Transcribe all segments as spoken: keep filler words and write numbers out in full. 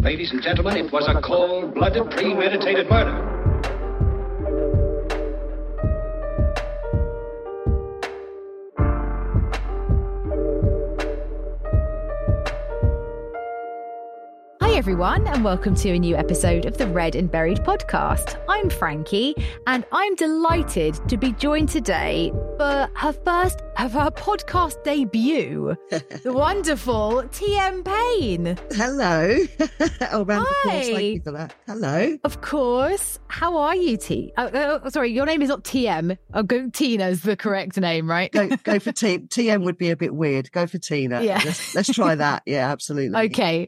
Ladies and gentlemen, it was a cold-blooded, premeditated murder. Hi everyone, and welcome to a new episode of the Read and Buried podcast. I'm Frankie, and I'm delighted to be joined today for her first of her podcast debut, the wonderful T M Payne. Hello. Oh, round of applause. Hi. Thank you for that. Hello. Of course. How are you, T? Oh, oh, sorry, your name is not T M. Oh, go Tina's the correct name, right? Go, go for T. T M would be a bit weird. Go for Tina. Yeah. Let's, let's try that. Yeah, absolutely. Okay.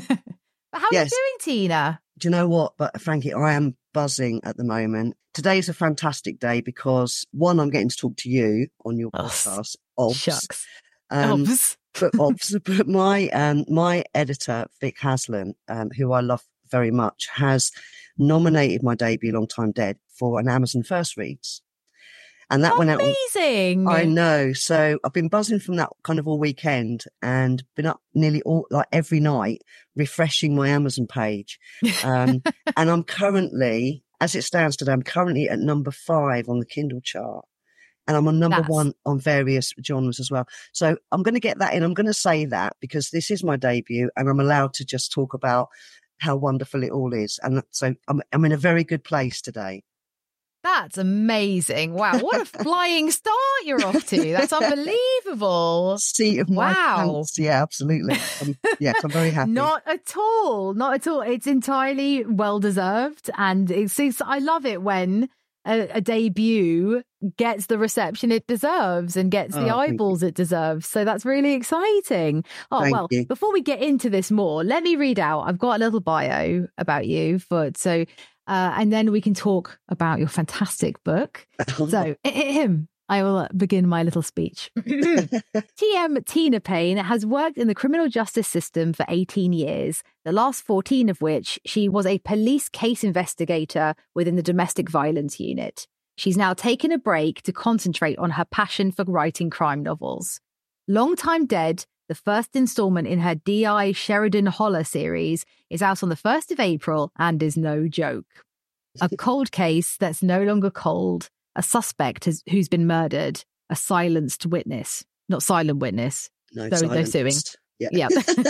But how Yes. are you doing, Tina? Do you know what? But Frankie, I am buzzing at the moment. Today's a fantastic day because, one, I'm getting to talk to you on your Us. podcast. Obs. Shucks. Um, Obs. but, obs, but my um, my editor, Vic Haslam, um, who I love very much, has nominated my debut, Long Time Dead, for an Amazon First Reads. And that went out on, Amazing. I know. So I've been buzzing from that kind of all weekend and been up nearly all, like every night, refreshing my Amazon page. Um, and I'm currently, as it stands today, I'm currently at number five on the Kindle chart. And I'm on number That's- one on various genres as well. So I'm going to get that in. I'm going to say that because this is my debut and I'm allowed to just talk about how wonderful it all is. And so I'm, I'm in a very good place today. That's amazing. Wow, what a flying start you're off to. That's unbelievable. Seat of my Wow. pants. Yeah, absolutely. Um, yes, I'm very happy. Not at all. Not at all. It's entirely well deserved. And it's, it's I love it when a, a debut gets the reception it deserves and gets the Oh, thank eyeballs it deserves. So that's really exciting. Oh, Thank well, you. before we get into this more, let me read out. I've got a little bio about you for so uh, and then we can talk about your fantastic book. So, I will begin my little speech. T M Tina Payne has worked in the criminal justice system for eighteen years, the last fourteen of which she was a police case investigator within the domestic violence unit. She's now taken a break to concentrate on her passion for writing crime novels. Long Time Dead, the first installment in her D I Sheridan Holler series, is out on the first of April and is no joke. A cold case that's no longer cold, a suspect has, who's been murdered, a silenced witness, not silent witness. No, No- no suing. silenced. Yeah. Yeah.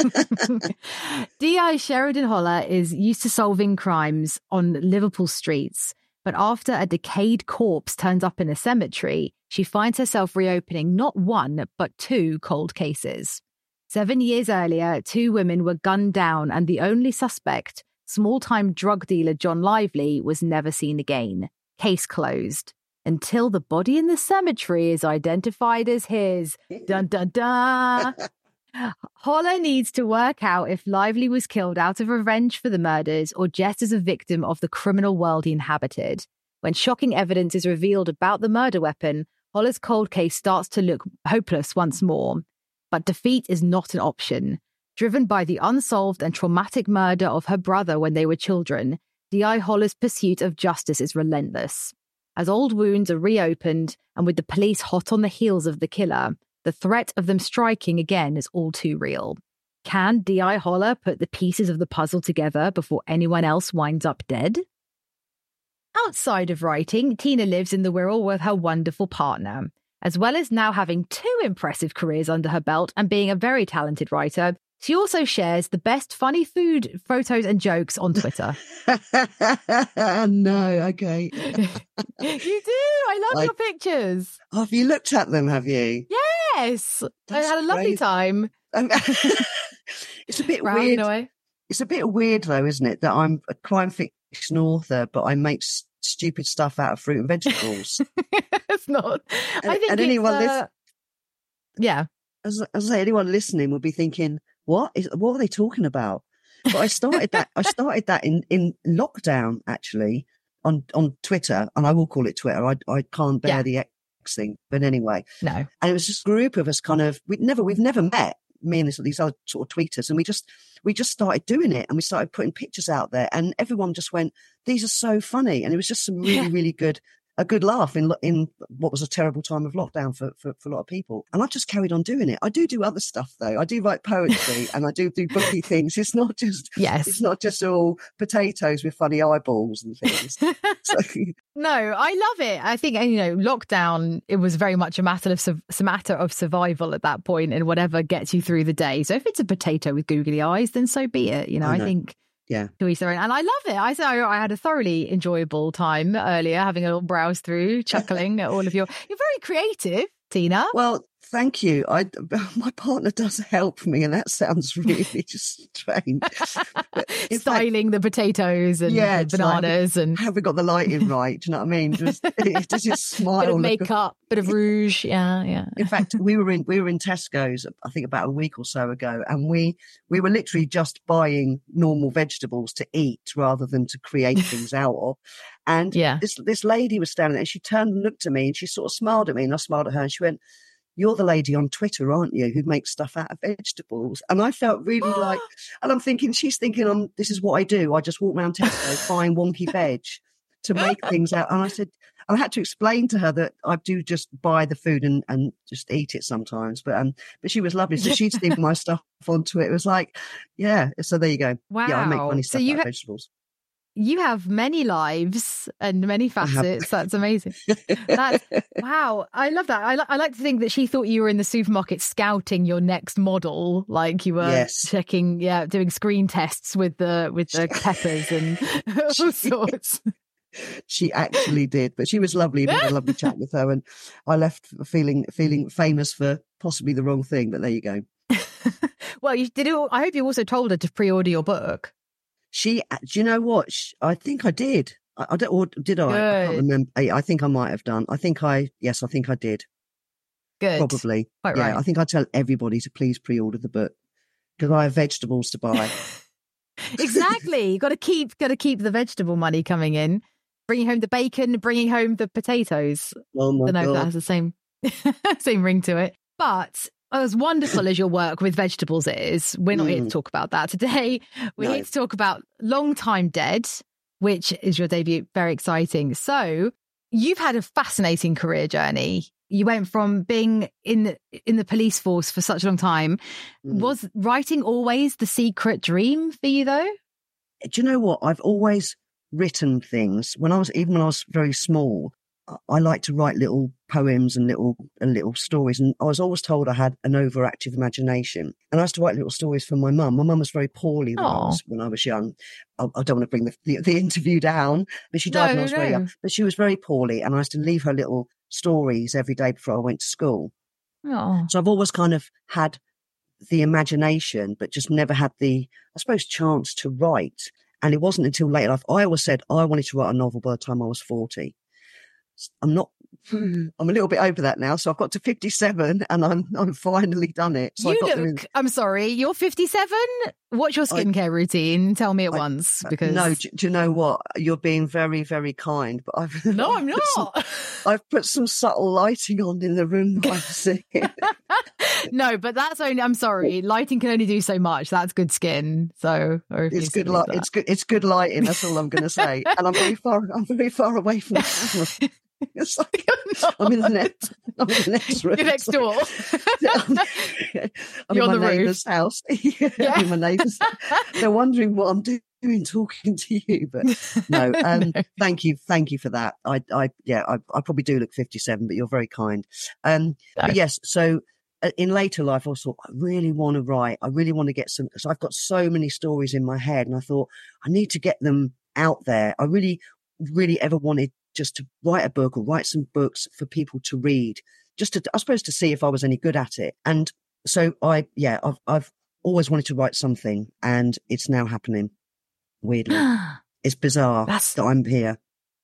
D I Sheridan Holler is used to solving crimes on Liverpool streets, but after a decayed corpse turns up in a cemetery, she finds herself reopening not one, but two cold cases. Seven years earlier, two women were gunned down, and the only suspect, small-time drug dealer John Lively, was never seen again. Case closed. Until the body in the cemetery is identified as his. Dun dun dun. Holler needs to work out if Lively was killed out of revenge for the murders or just as a victim of the criminal world he inhabited. When shocking evidence is revealed about the murder weapon, Holler's cold case starts to look hopeless once more. But defeat is not an option. Driven by the unsolved and traumatic murder of her brother when they were children, D I Holler's pursuit of justice is relentless. As old wounds are reopened, and with the police hot on the heels of the killer, the threat of them striking again is all too real. Can D I Holler put the pieces of the puzzle together before anyone else winds up dead? Outside of writing, Tina lives in the Wirral with her wonderful partner. As well as now having two impressive careers under her belt and being a very talented writer, she also shares the best funny food photos and jokes on Twitter. No, okay. You do. I love I- your pictures. Oh, have you looked at them, have you? Yes. That's I had a lovely great. time. Um, it's a bit Rounding weird. away. It's a bit weird, though, isn't it, that I'm a crime fiction author, but I make s- stupid stuff out of fruit and vegetables. It's not. And- I think and it's, anyone uh, lis- yeah. As, as I say, anyone listening would be thinking, "What is? What are they talking about?" But I started that. I started that in, in lockdown, actually, on on Twitter, and I will call it Twitter. I I can't bear Yeah. the X thing, but anyway. No. And it was just a group of us, kind of. We never, we've never met. Me and this, these other sort of tweeters, and we just we just started doing it, and we started putting pictures out there, and everyone just went, "These are so funny," and it was just some really, Yeah. really good a good laugh in in what was a terrible time of lockdown for, for, for a lot of people. And I just carried on doing it. I do do other stuff though. I do write poetry and I do do booky things. It's not just yes. It's not just all potatoes with funny eyeballs and things. So, no, I love it. I think, you know, lockdown, it was very much a matter of a matter of survival at that point, and whatever gets you through the day. So if it's a potato with googly eyes, then so be it. You know, I, I know. think. Yeah. To each their own. And I love it. I I I had a thoroughly enjoyable time earlier, having a little browse through, chuckling at all of your. You're very creative, Tina. Well, thank you. I my partner does help me, and that sounds really strange. Styling fact, the potatoes and yeah, the bananas, like, and have we got the lighting right? Do you know what I mean? Just, does it smile? Bit of makeup, bit of rouge. Yeah, yeah. In fact, we were in we were in Tesco's, I think about a week or so ago, and we we were literally just buying normal vegetables to eat rather than to create things out of. And yeah. this this lady was standing there, and she turned and looked at me, and she sort of smiled at me, and I smiled at her, and she went, "You're the lady on Twitter, aren't you, who makes stuff out of vegetables?" And I felt really like, and I'm thinking, she's thinking, um, this is what I do. I just walk around Tesco buying wonky veg to make things out. And I said, I had to explain to her that I do just buy the food and, and just eat it sometimes. But um, but she was lovely. So she'd sneak my stuff onto it. It was like, yeah. So there you go. Wow. Yeah, I make funny stuff so you out of ha- vegetables. You have many lives and many facets. That's amazing. That's, wow. I love that. I, li- I like to think that she thought you were in the supermarket scouting your next model, like you were yes. checking, yeah, doing screen tests with the with the peppers and all sorts. She actually did, but she was lovely. We had a lovely chat with her, and I left feeling feeling famous for possibly the wrong thing. But there you go. Well, you did. It, I hope you also told her to pre-order your book. She, do you know what? She, I think I did. I, I don't, or did I? Good. I can't remember. I, I think I might have done. I think I, yes, I think I did. Good. Probably. Quite yeah, right. I think I tell everybody to please pre-order the book because I have vegetables to buy. Exactly. You got to keep, got to keep the vegetable money coming in. Bringing home the bacon, bringing home the potatoes. Oh my I don't know God. if that has the same, same ring to it. But as wonderful as your work with vegetables is, we're not mm. here to talk about that today. We're no. here to talk about Long Time Dead, which is your debut. Very exciting. So you've had a fascinating career journey. You went from being in in the police force for such a long time. Mm. Was writing always the secret dream for you, though? Do you know what? I've always written things. When I was, even when I was very small, I like to write little poems and little and little stories. And I was always told I had an overactive imagination. And I used to write little stories for my mum. My mum was very poorly when I was, when I was young. I, I don't want to bring the, the, the interview down, but she died no, when I was no. very young. But she was very poorly, and I used to leave her little stories every day before I went to school. Oh. So I've always kind of had the imagination, but just never had the, I suppose, chance to write. And it wasn't until later life. I always said I wanted to write a novel by the time I was forty. I'm not, I'm a little bit over that now. So I've got to fifty-seven and I'm I'm finally done it. So you I got look, in... I'm sorry, you're fifty-seven? What's your skincare I, routine? Tell me at I, once. Because No, do, do you know what? You're being very, very kind. But I've No, I'm not. Some, I've put some subtle lighting on in the room that I'm sitting. No, but that's only, I'm sorry, lighting can only do so much. That's good skin. So or it's good light. It's good. It's good lighting. That's all I'm going to say. And I'm very far. I'm very far away from the camera. It's like, I'm in the next. I'm in the next room. You're next door. I'm, I'm You're in my on the neighbour's roof. house. Yeah, I'm in my neighbour's. They're wondering what I'm doing talking to you, but no. Um, no. Thank you, thank you for that. I, I, yeah, I, I probably do look fifty-seven, but you're very kind. Um, no. But yes, so. In later life, I thought, I really want to write. I really want to get some, so I've got so many stories in my head, and I thought, I need to get them out there. I really, really ever wanted just to write a book or write some books for people to read, just to, I suppose, to see if I was any good at it. And so I, yeah, I've, I've always wanted to write something, and it's now happening. Weirdly. It's bizarre That's... that I'm here.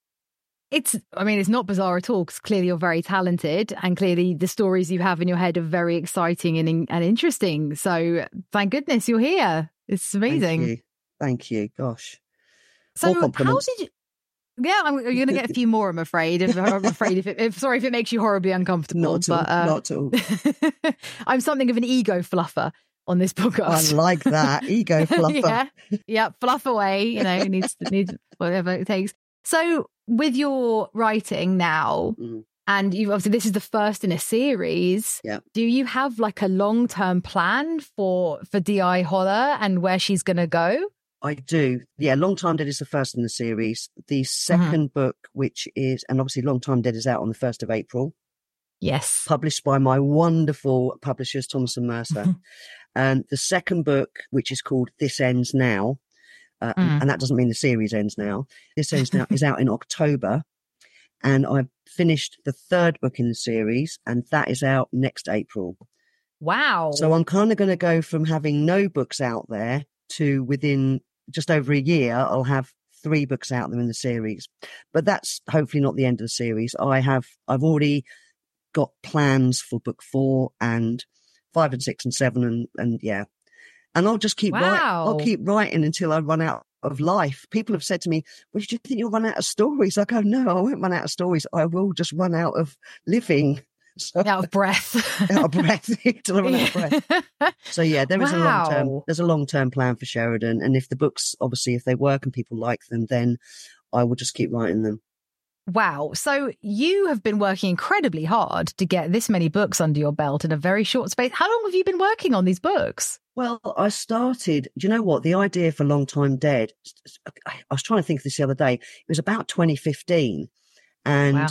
It's, I mean, it's not bizarre at all, because clearly you're very talented, and clearly the stories you have in your head are very exciting and and interesting. So thank goodness you're here. It's amazing. Thank you. Thank you. Gosh. So how did you, yeah, I'm, you're going to get a few more, I'm afraid. If, I'm afraid if, it, if, sorry if it makes you horribly uncomfortable. Not at but, all. Uh, Not at all. I'm something of an ego fluffer on this podcast. I like that. Ego fluffer. yeah. yeah, fluff away, you know, needs, needs whatever it takes. So with your writing now, Mm. and you obviously this is the first in a series. Yeah. Do you have like a long term plan for for D I Holler and where she's going to go? I do. Yeah, Long Time Dead is the first in the series. The second book, which is, and obviously Long Time Dead is out on the first of April, Yes. published by my wonderful publishers, Thomas and Mercer. And the second book, which is called This Ends Now, uh, Mm. and that doesn't mean the series ends now. This Ends Now is out in October. And I've finished the third book in the series, and that is out next April. Wow. So I'm kind of going to go from having no books out there to within just over a year, I'll have three books out there in the series. But that's hopefully not the end of the series. I have, I've already got plans for book four and five and six and seven and, and yeah. And I'll just keep Wow. writing. I'll keep writing until I run out of life. People have said to me, well, do you think you'll run out of stories? I go, no, I won't run out of stories. I will just run out of living. So, out of breath. out of breath till I run out of breath. So yeah, there is Wow. a long term. There's a long term plan for Sheridan, and if the books, obviously, if they work and people like them, then I will just keep writing them. Wow. So you have been working incredibly hard to get this many books under your belt in a very short space. How long have you been working on these books? Well, I started, do you know what? The idea for Long Time Dead, I was trying to think of this the other day. It was about twenty fifteen. And Wow.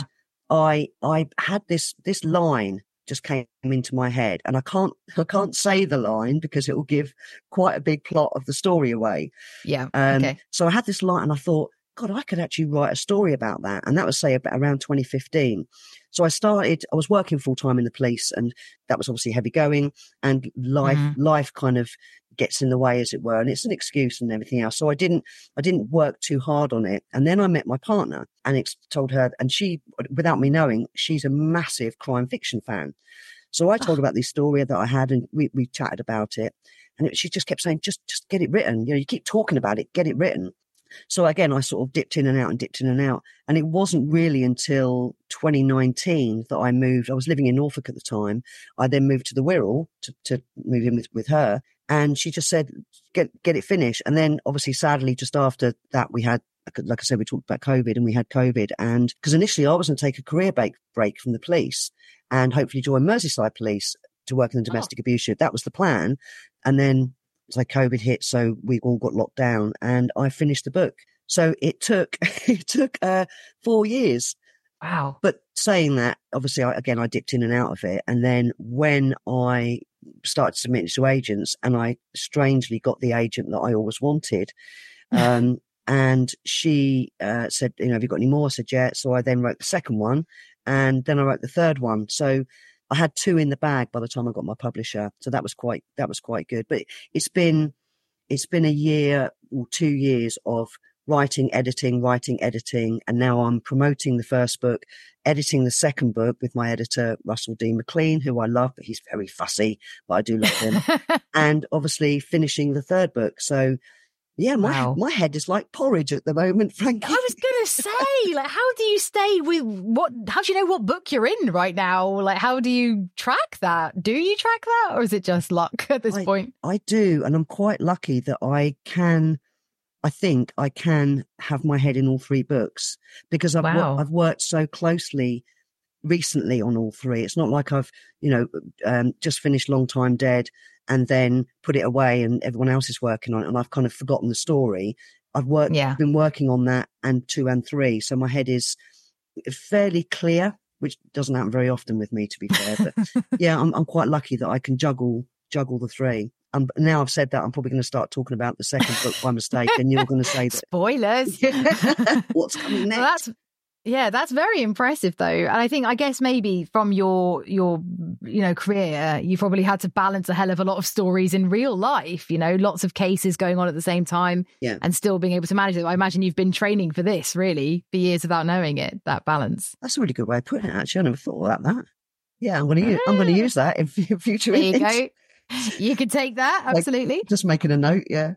I I had this this line just came into my head, and I can't I can't say the line because it will give quite a big plot of the story away. Yeah. Um, okay. So I had this line, and I thought, God, I could actually write a story about that. And that was, say, about around twenty fifteen. So I started, I was working full time in the police, and that was obviously heavy going, and life, Mhm. life kind of gets in the way, as it were. And it's an excuse and everything else. So I didn't, I didn't work too hard on it. And then I met my partner and it's told her, and she, without me knowing, she's a massive crime fiction fan. So I told her about this story that I had, and we, we chatted about it. And it, she just kept saying, just, just get it written. You know, you keep talking about it, get it written. So again, I sort of dipped in and out and dipped in and out. And it wasn't really until twenty nineteen that I moved. I was living in Norfolk at the time. I then moved to the Wirral to, to move in with, with her. And she just said, get, get it finished. And then obviously, sadly, just after that, we had, like I said, we talked about COVID, and we had COVID. And because initially I was going to take a career break, break from the police and hopefully join Merseyside Police to work in the domestic oh. abuse unit. That was the plan. And then so COVID hit, so we all got locked down, and I finished the book. So it took it took uh, four years. Wow! But saying that, obviously, I, again, I dipped in and out of it, and then when I started submitting to agents, and I strangely got the agent that I always wanted, um, and she uh, said, "You know, have you got any more?" I said, "Yeah." So I then wrote the second one, and then I wrote the third one. So I had two in the bag by the time I got my publisher. So that was quite, that was quite good. But it's been, it's been a year or two years of writing, editing, writing, editing. And now I'm promoting the first book, editing the second book with my editor, Russell D. McLean, who I love, but he's very fussy, but I do love him. And obviously finishing the third book. So yeah, my wow. my head is like porridge at the moment, frankly. I was going to say, like, how do you stay with what, how do you know what book you're in right now? Like, how do you track that? Do you track that, or is it just luck at this I, point? I do. And I'm quite lucky that I can, I think I can have my head in all three books because I've, wow. wor- I've worked so closely recently on all three. It's not like I've, you know, um, just finished Long Time Dead and then put it away and everyone else is working on it and I've kind of forgotten the story. I've worked, yeah. been working on that and two and three. So my head is fairly clear, which doesn't happen very often with me, to be fair. But yeah, I'm, I'm quite lucky that I can juggle, juggle the three. Um, now I've said that, I'm probably going to start talking about the second book by mistake and you're going to say that. Spoilers. What's coming next? Well, that's, yeah, that's very impressive though. And I think, I guess maybe from your, your, you know, career, you probably had to balance a hell of a lot of stories in real life, you know, lots of cases going on at the same time yeah. and still being able to manage it. I imagine you've been training for this really for years without knowing it, that balance. That's a really good way of putting it, actually. I never thought about that. Yeah, I'm going to use, I'm going to use that in future. There you go. You can take that. Absolutely. Like, just making a note. Yeah.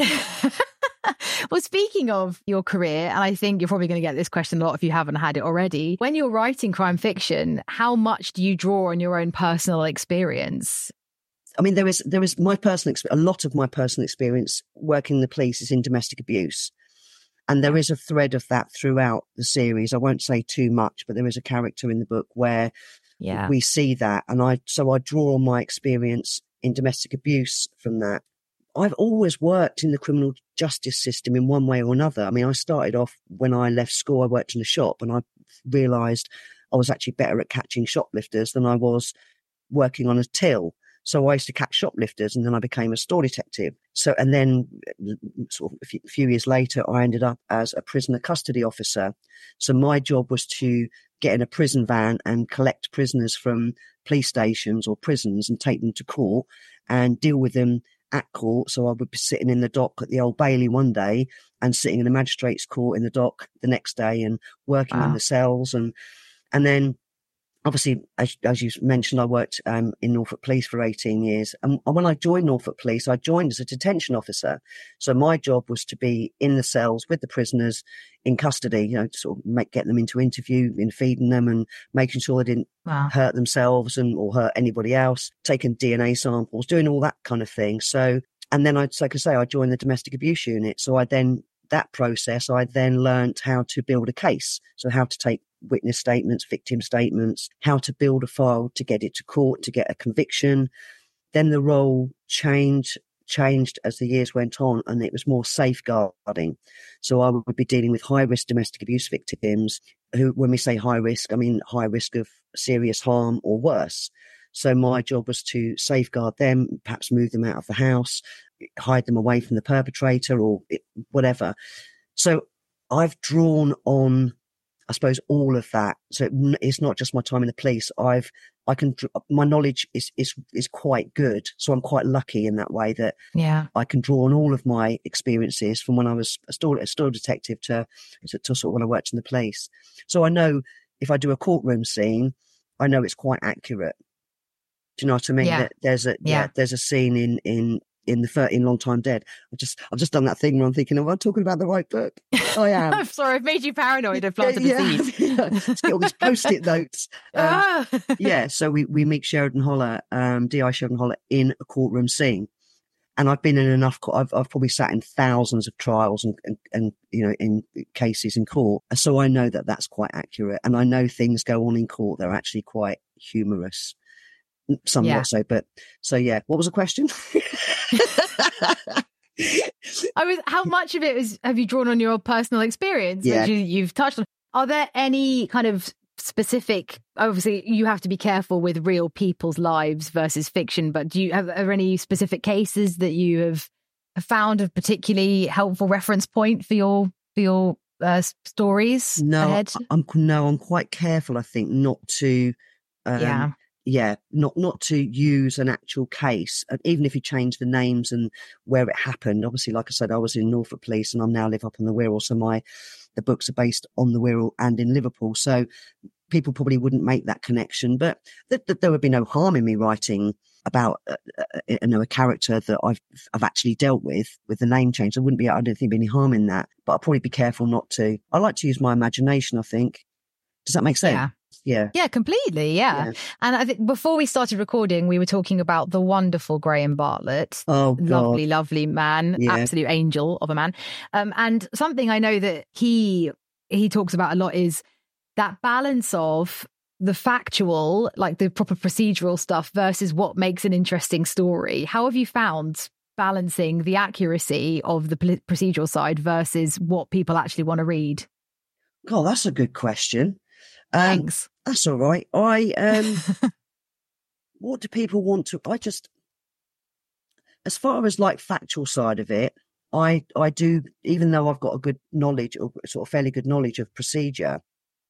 Well, speaking of your career, and I think you're probably going to get this question a lot if you haven't had it already. When you're writing crime fiction, how much do you draw on your own personal experience? I mean, there is, there is my personal experience, a lot of my personal experience working in the police is in domestic abuse. And there is a thread of that throughout the series. I won't say too much, but there is a character in the book where Yeah. we see that. And I, so I draw on my experience in domestic abuse from that. I've always worked in the criminal justice system in one way or another. I mean, I started off when I left school, I worked in a shop, and I realised I was actually better at catching shoplifters than I was working on a till. So I used to catch shoplifters, and then I became a store detective. So, and then sort of a few, a few years later, I ended up as a prisoner custody officer. So my job was to get in a prison van and collect prisoners from police stations or prisons and take them to court and deal with them at court. So I would be sitting in the dock at the Old Bailey one day and sitting in the magistrate's court in the dock the next day and working Wow. in the cells. And, and then obviously, as, as you mentioned, I worked um, in Norfolk Police for eighteen years. And when I joined Norfolk Police, I joined as a detention officer. So my job was to be in the cells with the prisoners in custody, you know, to sort of make, get them into interview, in feeding them and making sure they didn't Wow. hurt themselves and or hurt anybody else, taking D N A samples, doing all that kind of thing. So, and then I'd, like I say, I joined the domestic abuse unit. So I then, that process, I then learned how to build a case. So how to take witness statements, victim statements, how to build a file to get it to court, to get a conviction. Then the role changed, changed as the years went on, and it was more safeguarding. So I would be dealing with high risk domestic abuse victims who, when we say high risk, I mean high risk of serious harm or worse. So my job was to safeguard them, perhaps move them out of the house, hide them away from the perpetrator or whatever. So I've drawn on, I suppose, all of that. So it's not just my time in the police. I've, I can, my knowledge is, is, is quite good. So I'm quite lucky in that way that Yeah. I can draw on all of my experiences from when I was a store, a store detective to, to, to sort of when I worked in the police. So I know if I do a courtroom scene, I know it's quite accurate. Do you know what I mean? Yeah. That there's a, yeah. Yeah. there's a scene in, in, in the thirteen Long Time Dead. I've just, I've just done that thing where I'm thinking, am I talking about the right book? I am. I'm sorry, I've made you paranoid. I've planted yeah, a seed. yeah. Let's get all these post-it notes. Um, Ah. yeah. So we, we meet Sheridan Holler, um, D I Sheridan Holler in a courtroom scene. And I've been in enough, I've, I've probably sat in thousands of trials and, and, and, you know, in cases in court. So I know that that's quite accurate. And I know things go on in court that are actually quite humorous. Somewhat Yeah. so, but so yeah. What was the question? I was. How much of it is have you drawn on your personal experience, Yeah. which you, you've touched on? Are there any kind of specific? Obviously, you have to be careful with real people's lives versus fiction. But do you have are there any specific cases that you have found a particularly helpful reference point for your for your uh, stories? No, ahead? I'm no, I'm quite careful. I think not to. Um, Yeah. Yeah, not not to use an actual case, and even if you change the names and where it happened. Obviously, like I said, I was in Norfolk Police, and I'm now live up in the Wirral, so my the books are based on the Wirral and in Liverpool. So people probably wouldn't make that connection, but th- th- there would be no harm in me writing about uh, uh, you know, a character that I've I've actually dealt with with the name change. There wouldn't be, I don't think, there'd be any harm in that. But I'll probably be careful not to. I like to use my imagination. I think. Does that make sense? Yeah. Yeah. Yeah, completely. Yeah. Yeah. And I think before we started recording, we were talking about the wonderful Graham Bartlett. Oh, God. Lovely, lovely man, Yeah. absolute angel of a man. Um, and something I know that he he talks about a lot is that balance of the factual, like the proper procedural stuff versus what makes an interesting story. How have you found balancing the accuracy of the pl- procedural side versus what people actually want to read? God, that's a good question. Um, Thanks. That's all right. I, um, what do people want to, I just, as far as like factual side of it, I, I do, even though I've got a good knowledge or sort of fairly good knowledge of procedure,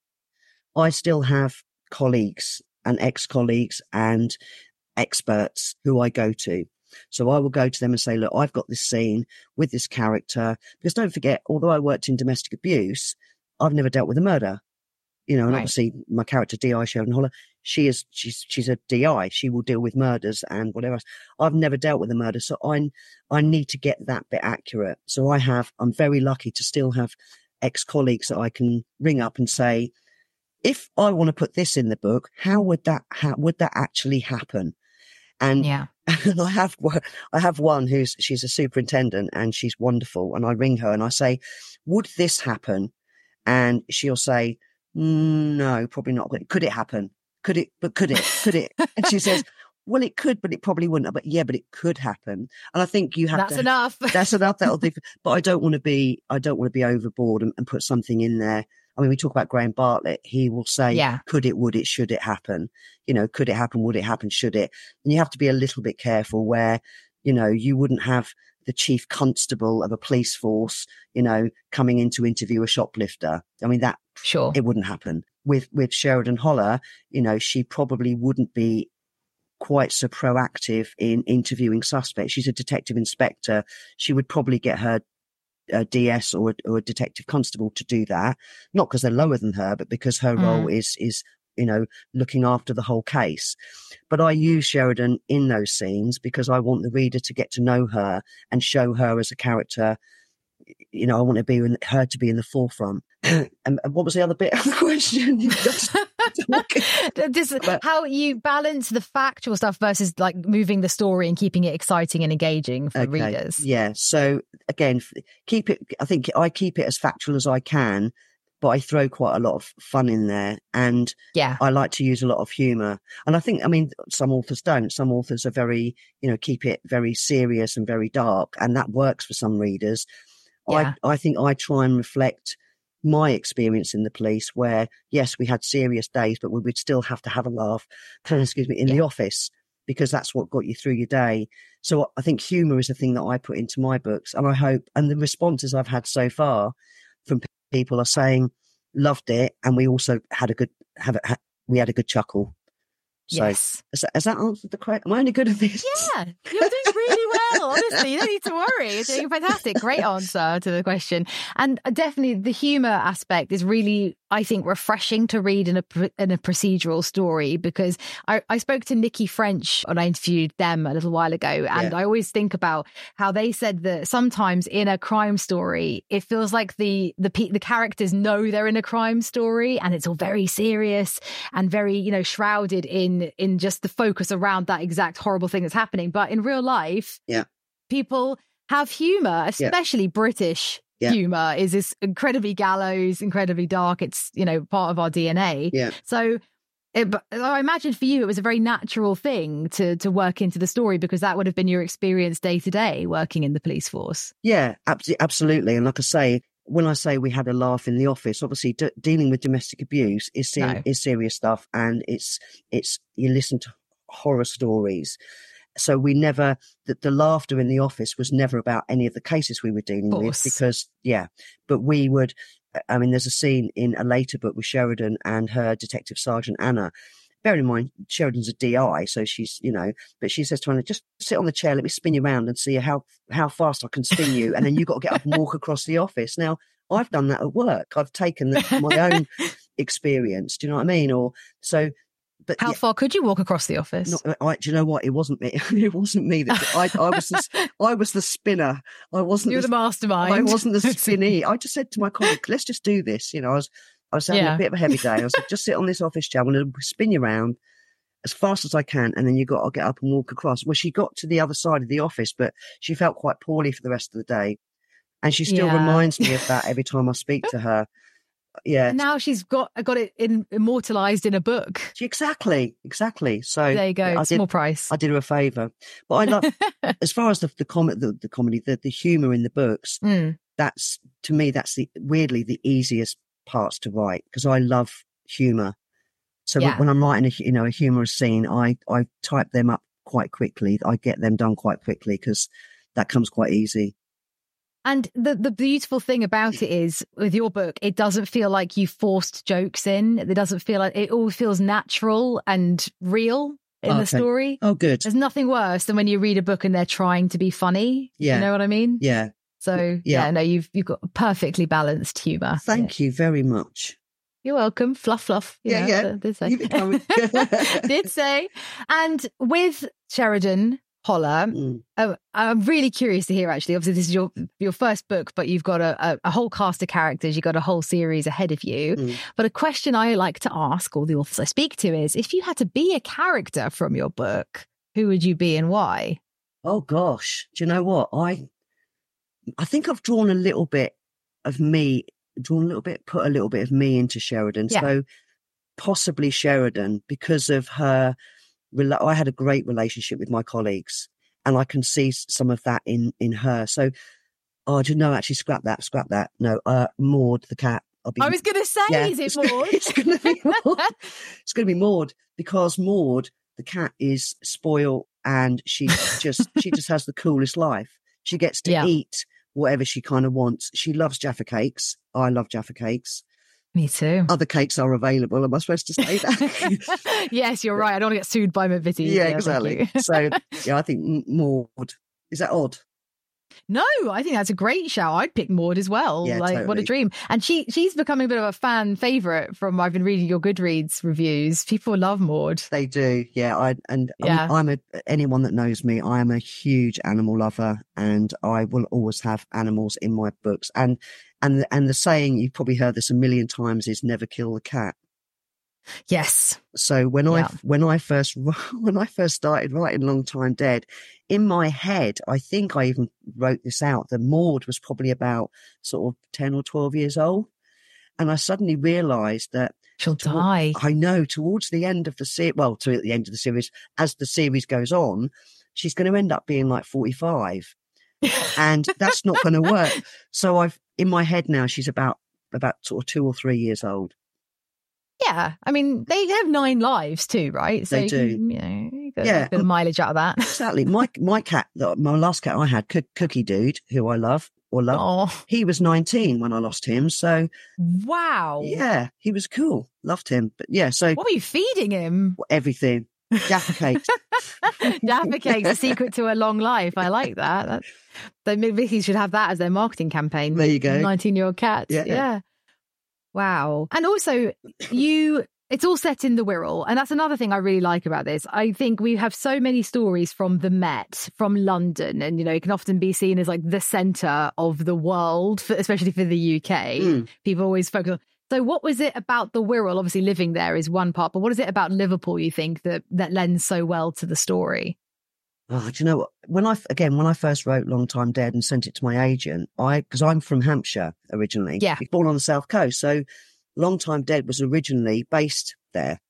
I still have colleagues and ex-colleagues and experts who I go to. So I will go to them and say, look, I've got this scene with this character, because don't forget, although I worked in domestic abuse, I've never dealt with a murder. You know, and Right. obviously my character D I Sheridan Holler, she is she's she's a D I. She will deal with murders and whatever else. I've never dealt with a murder, so I I need to get that bit accurate. So I have I'm very lucky to still have ex-colleagues that I can ring up and say, if I want to put this in the book, how would that how would that actually happen? And Yeah. and I have I have one who's she's a superintendent and she's wonderful, and I ring her and I say, would this happen? And she'll say, mm, no, probably not. Could it happen? Could it, but could it, could it? And she says, well, it could, but it probably wouldn't. But yeah, but it could happen. And I think you have that's to. enough. That's enough. That'll do. But I don't want to be, I don't want to be overboard and, and put something in there. I mean, we talk about Graham Bartlett. He will say, yeah. could it, would it, should it happen? You know, could it happen? Would it happen? Should it? And you have to be a little bit careful where, you know, you wouldn't have the chief constable of a police force, you know, coming in to interview a shoplifter. I mean, that, sure, it wouldn't happen. With, with Sheridan Holler, you know, she probably wouldn't be quite so proactive in interviewing suspects. She's a detective inspector. She would probably get her a D S or a, or a detective constable to do that, not because they're lower than her, but because her mm. role is, is, you know, looking after the whole case. But I use Sheridan in those scenes because I want the reader to get to know her and show her as a character. You know, I want to be in, her to be in the forefront. and, and what was the other bit of the question? Just how you balance the factual stuff versus like moving the story and keeping it exciting and engaging for okay. readers. Yeah. So again, keep it. I think I keep it as factual as I can, but I throw quite a lot of fun in there, and yeah, I like to use a lot of humour. And I think, I mean, some authors don't. Some authors are very, you know, keep it very serious and very dark, and that works for some readers. Yeah. I, I think I try and reflect my experience in the police where, yes, we had serious days, but we would still have to have a laugh, excuse me, in yeah. the office, because that's what got you through your day. So I think humour is a thing that I put into my books. And I hope, and the responses I've had so far from people are saying, loved it. And we also had a good, have a, ha, we had a good chuckle. So yes. has that, has that answered the question? Am I only good at this? Yeah, you're doing really well, honestly. You don't need to worry. You're doing fantastic. Great answer to the question. And definitely the humour aspect is really, I think, refreshing to read in a in a procedural story, because I, I spoke to Nikki French and I interviewed them a little while ago, and yeah. I always think about how they said that sometimes in a crime story, it feels like the the the characters know they're in a crime story, and it's all very serious and very, you know, shrouded in in just the focus around that exact horrible thing that's happening. But in real life, yeah, people have humour, especially yeah. British yeah. humour is this incredibly gallows, incredibly dark. It's, you know, part of our D N A. Yeah. So it, I imagine for you, it was a very natural thing to to work into the story, because that would have been your experience day to day working in the police force. Yeah, ab- absolutely. And like I say, when I say we had a laugh in the office, obviously d- dealing with domestic abuse is ser- no. is serious stuff, and it's it's you listen to horror stories. So we never the, the laughter in the office was never about any of the cases we were dealing with, because yeah, but we would. I mean, there's a scene in a later book with Sheridan and her detective sergeant Anna. Bear in mind, Sheridan's a D I, so she's, you know, but she says to Anna, just sit on the chair, let me spin you around and see how, how fast I can spin you. And then you've got to get up and walk across the office. Now, I've done that at work. I've taken the, my own experience. Do you know what I mean? Or so, but how yeah, far could you walk across the office? Not, I, do you know what? It wasn't me. It wasn't me. That I, I was the, I was the spinner. I wasn't You're the, the mastermind. I wasn't the spinnee. I just said to my colleague, let's just do this. You know, I was, I was having yeah. a bit of a heavy day. I was like, just sit on this office chair. I'm going to spin you around as fast as I can, and then you got to get up and walk across. Well, she got to the other side of the office, but she felt quite poorly for the rest of the day. And she still yeah. reminds me of that every time I speak to her. Yeah. And now she's got got it in, immortalized in a book. She, exactly, exactly. So there you go. I Small did, price. I did her a favour. But I love, as far as the the, com- the, the comedy, the, the humour in the books, mm. that's, to me, that's the weirdly the easiest parts to write, because I love humour. So yeah. when I'm writing a, you know, a humorous scene, I, I type them up quite quickly. I get them done quite quickly because that comes quite easy. And the, the beautiful thing about it is, with your book, it doesn't feel like you forced jokes in. It doesn't feel like, it all feels natural and real in okay. the story. Oh, good. There's nothing worse than when you read a book and they're trying to be funny. Yeah. You know what I mean? Yeah. So yeah, yeah no, you've you've got perfectly balanced humour. Thank yeah. you very much. You're welcome. Fluff, fluff. You yeah, know, yeah. Did say. Did say. And with Sheridan Holler, mm. uh, I'm really curious to hear, actually. Obviously, this is your your first book, but you've got a, a, a whole cast of characters. You've got a whole series ahead of you. Mm. But a question I like to ask all the authors I speak to is, if you had to be a character from your book, who would you be and why? Oh, gosh. Do you know what? I I think I've drawn a little bit of me, drawn a little bit, put a little bit of me into Sheridan. Yeah. So possibly Sheridan, because of her, I had a great relationship with my colleagues, and I can see some of that in, in her. So, oh, do you know, actually scrap that, scrap that. No, uh, Maud, the cat. I'll be, I was going to say, yeah, is it it's, Maud? It's going to be Maud. It's going to be Maud, because Maud, the cat, is spoiled, and she just, she just has the coolest life. She gets to Yeah. eat whatever she kind of wants. She loves Jaffa cakes. I love Jaffa cakes. Me too. Other cakes are available. Am I supposed to say that? Yes, you're right. I don't want to get sued by McVitie's. Yeah, Yeah, exactly. So, yeah, I think Maud. Is that odd? No, I think that's a great shout. I'd pick Maud as well. Yeah, like, what a totally. dream. And she she's becoming a bit of a fan favourite from, I've been reading your Goodreads reviews. People love Maud. They do. Yeah. I and Yeah. I'm, I'm a anyone that knows me, I am a huge animal lover, and I will always have animals in my books. And and and the saying, you've probably heard this a million times, is never kill the cat. Yes. So when Yeah. I when I first when I first started writing Long Time Dead, in my head, I think I even wrote this out, that Maud was probably about sort of ten or twelve years old, and I suddenly realised that She'll toward- die. I know towards the end of the series, well, to the end of the series, as the series goes on, she's going to end up being like forty-five, and that's not going to work. So I've in my head now, she's about about sort of two or three years old. Yeah. I mean, they have nine lives too, right? So They you do. can, you know, you get Yeah. a bit of mileage out of that. Exactly. My my cat, my last cat I had, Cook- Cookie Dude, who I love or love, Oh, he was nineteen when I lost him. So wow. yeah, he was cool. Loved him. But yeah, so What were you feeding him? everything. Jaffa cakes. Jaffa cakes, a secret to a long life. I like that. That they maybe should have that as their marketing campaign. There you go. nineteen-year-old cats. Yeah. Yeah. Wow. And also, you. It's all set in the Wirral. And that's another thing I really like about this. I think we have so many stories from the Met, from London, and, you know, it can often be seen as like the centre of the world, for, especially for the U K. Mm. People always focus on. So what was it about the Wirral? Obviously living there is one part, but what is it about Liverpool, you think, that, that lends so well to the story? Oh, do you know what? When I, again, when I first wrote Long Time Dead and sent it to my agent, I, because I'm from Hampshire originally. Yeah. Born on the South Coast. So Long Time Dead was originally based there.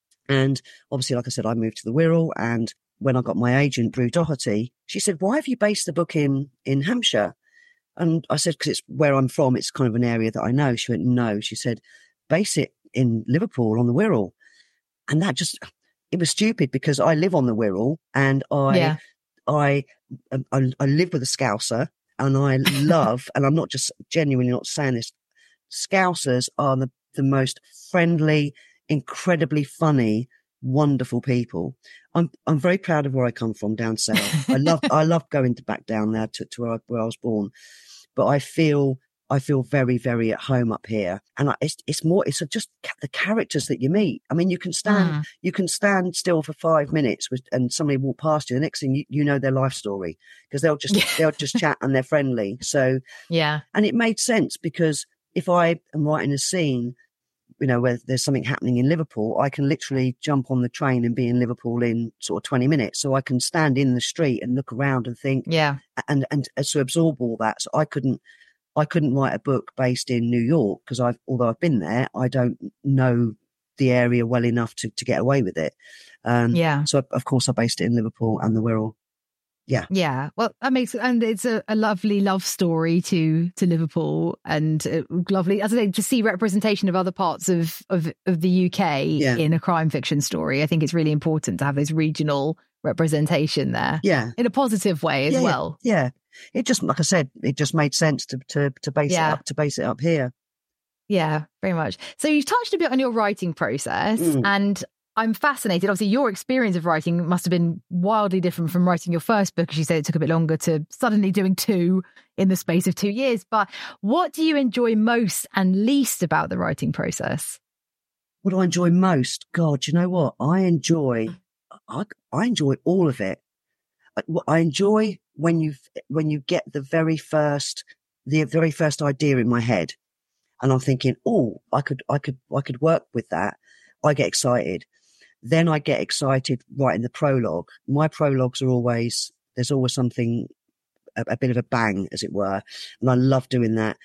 And obviously, like I said, I moved to the Wirral, and when I got my agent, Brew Doherty, she said, why have you based the book in, in Hampshire? And I said, because it's where I'm from, it's kind of an area that I know. She went, no. She said, base it in Liverpool on the Wirral. And that just, it was stupid, because I live on the Wirral, and I, Yeah. I, I, I live with a Scouser, and I love, and I'm not just genuinely not saying this, Scousers are the, the most friendly, incredibly funny, wonderful people. I'm I'm very proud of where I come from down south. I love I love going to back down there to, to where, I, where I was born, but I feel I feel very very at home up here, and I, it's it's more it's just the characters that you meet. I mean, you can stand Mm. you can stand still for five minutes with, and somebody walk past you. The next thing you, you know their life story, because they'll just Yeah. they'll just chat and they're friendly. So Yeah. and it made sense, because if I am writing a scene, you know, where there's something happening in Liverpool, I can literally jump on the train and be in Liverpool in sort of twenty minutes. So I can stand in the street and look around and think, Yeah. and, and, and to absorb all that. So I couldn't, I couldn't write a book based in New York, because I've, although I've been there, I don't know the area well enough to, to get away with it. Um, Yeah. So of course I based it in Liverpool and the Wirral. Yeah. Yeah. Well, that makes, and it's a, a lovely love story to to Liverpool, and uh, lovely, as I say, to see representation of other parts of of, of the U K Yeah. in a crime fiction story. I think it's really important to have this regional representation there, Yeah. in a positive way as Yeah, yeah. well. Yeah. It just, like I said, it just made sense to, to, to base Yeah. it up, to base it up here. Yeah, very much. So you've touched a bit on your writing process, Mm. and I'm fascinated. Obviously, your experience of writing must have been wildly different from writing your first book, as you said, it took a bit longer, to suddenly doing two in the space of two years. But what do you enjoy most and least about the writing process? What do I enjoy most? God, you know what? I enjoy, I, I enjoy all of it. I, what I enjoy when you, when you get the very first, the very first idea in my head, and I'm thinking, oh, I could, I could, I could work with that. I get excited. Then I get excited writing the prologue. My prologues are always, there's always something, a, a bit of a bang, as it were. And I love doing that.